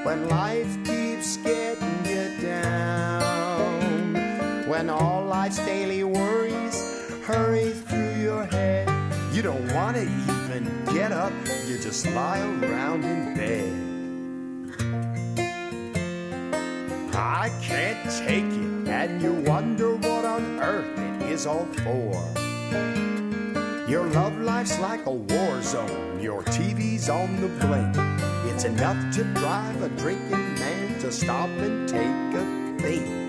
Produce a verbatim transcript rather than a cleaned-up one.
when life keeps getting you down, when all life's daily worries hurry through your head. You don't want to even get up, you just lie around in bed. I can't take it, and you wonder what on earth it is all for. Your love life's like a war zone, your T V's on the blink. It's enough to drive a drinking man to stop and take a think.